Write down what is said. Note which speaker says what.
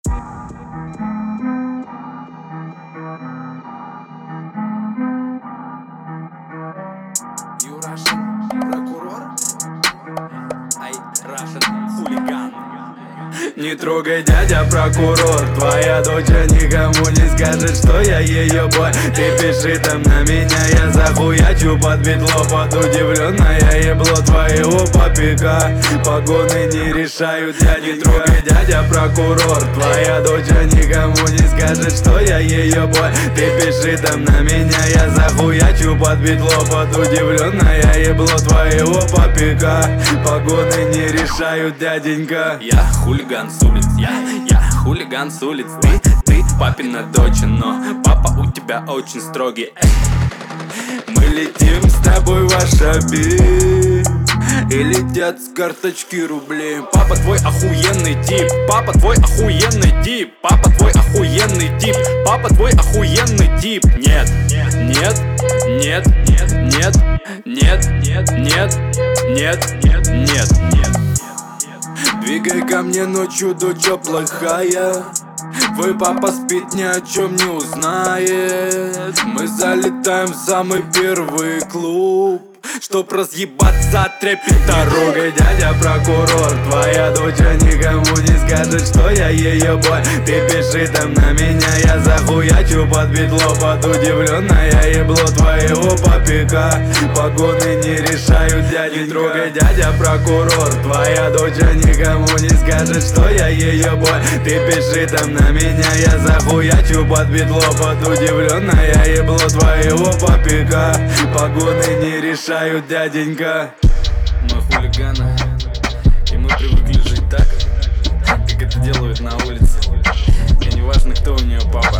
Speaker 1: You Russian прокурор? I Russian хулиган.
Speaker 2: Не трогай, дядя прокурор, твоя дочь никому не скажет, что я ее бой. Ты пиши там на меня, я захуячу под бедло. Под удивленное ебло твоего попика. Погоны не решают, дядя. Не трогай, дядя прокурор, твоя дочь никому не скажет, что я ее бой. Ты пиши там на меня, я захуячу под бедло. Под удивленное ебло твоего попика. Погоны не решают, дяденька.
Speaker 1: Я хулиган с улиц, я хулиган с улиц. Ты папина дочь, но папа у тебя очень строгий.
Speaker 2: Мы летим с тобой в Ашаби и летят с карточки рублей.
Speaker 1: Папа твой охуенный тип, папа твой охуенный тип, папа твой охуенный тип, папа твой охуенный тип. Нет, нет, нет, нет, нет, нет, нет, нет, нет, нет, нет, нет.
Speaker 2: Двигай ко мне ночью, доча плохая. Твой папа спит, ни о чем не узнает. Мы залетаем в самый первый клуб, чтоб разъебаться от трепета.
Speaker 1: Трогай,
Speaker 2: дядя прокурор, твоя дочь никому не скажет, что я ее бой. Ты пиши там на меня, я захуячу под бедло. Под удивленное ебло твоего попика. Погоны не решают, дядя. Не трогай, дядя прокурор, твоя дочь никому не скажет, что я ее бой. Ты пиши там на меня, я захуячу под бедло. Под удивленное ебло твоего попика. Погоны не решают, дяденька.
Speaker 1: Мы хулиганы, и мы привыкли жить так, как это делают на улице. И не важно, кто у нее папа.